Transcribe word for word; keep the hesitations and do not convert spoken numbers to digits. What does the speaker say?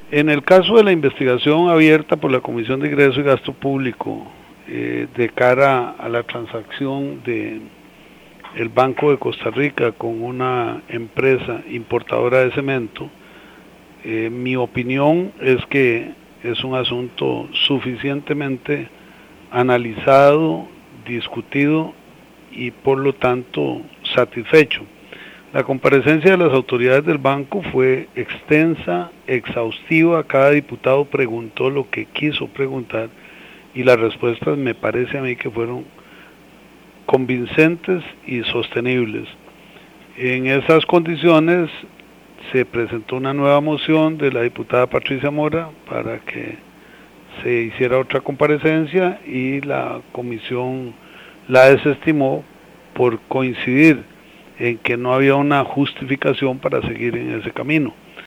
En el caso de la investigación abierta por la Comisión de Ingreso y Gasto Público eh, de cara a la transacción de el Banco de Costa Rica con una empresa importadora de cemento, eh, mi opinión es que es un asunto suficientemente analizado, discutido y por lo tanto satisfecho. La comparecencia de las autoridades del banco fue extensa, exhaustiva, cada diputado preguntó lo que quiso preguntar y las respuestas me parece a mí que fueron convincentes y sostenibles. En esas condiciones se presentó una nueva moción de la diputada Patricia Mora para que se hiciera otra comparecencia y la comisión la desestimó por coincidir en que no había una justificación para seguir en ese camino.